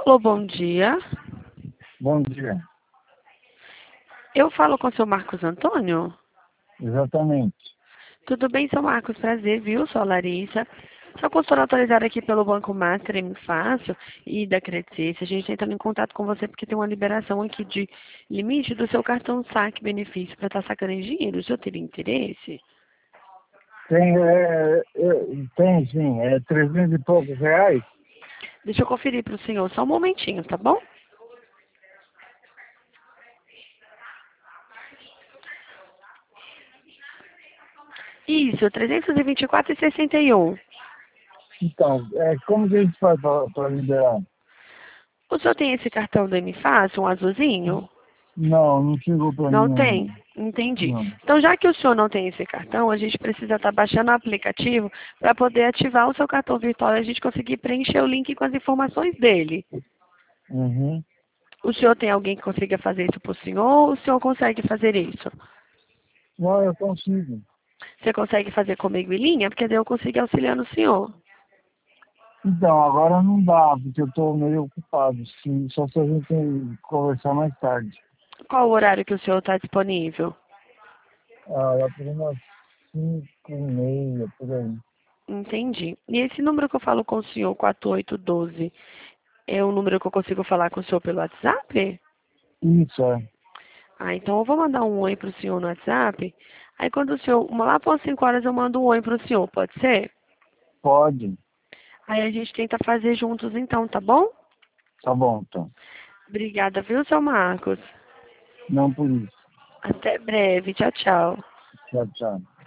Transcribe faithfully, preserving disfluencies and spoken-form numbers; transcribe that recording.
Alô, bom dia. Bom dia. Eu falo com o seu Marcos Antônio? Exatamente. Tudo bem, seu Marcos? Prazer, viu? Sou a Larissa. Sou consultora autorizada aqui pelo Banco Master, M Fácil e da Credicice. A gente está entrando em contato com você porque tem uma liberação aqui de limite do seu cartão saque benefício para estar sacando em dinheiro. O senhor teria interesse? Tem, é, é, tem sim, é trezentos e poucos reais? Deixa eu conferir para o senhor só um momentinho, tá bom? Isso, trezentos e vinte e quatro reais e sessenta e um. Então, é, como que a gente faz para liberar? O senhor tem esse cartão do M Fácil, um azulzinho? Não, não chegou para Não mim tem? ainda. Entendi. Não. Então, já que o senhor não tem esse cartão, a gente precisa estar baixando o aplicativo para poder ativar o seu cartão virtual e a gente conseguir preencher o link com as informações dele. Uhum. O senhor tem alguém que consiga fazer isso para o senhor ou o senhor consegue fazer isso? Não, eu consigo. Você consegue fazer comigo em linha? Porque daí eu consigo auxiliar no senhor. Então, agora não dá, porque eu estou meio ocupado. Sim, só se a gente conversar mais tarde. Qual o horário que o senhor está disponível? Ah, lá por umas cinco e meia, por aí. Entendi. E esse número que eu falo com o senhor, quatro oito um dois, é o número que eu consigo falar com o senhor pelo WhatsApp? Isso, é. Ah, então eu vou mandar um oi pro senhor no WhatsApp. Aí quando o senhor, uma lá por cinco horas eu mando um oi pro senhor, pode ser? Pode. Aí a gente tenta fazer juntos então, tá bom? Tá bom, então. Obrigada, viu, seu Marcos? Não por isso. Até breve. Tchau, tchau. Tchau, tchau.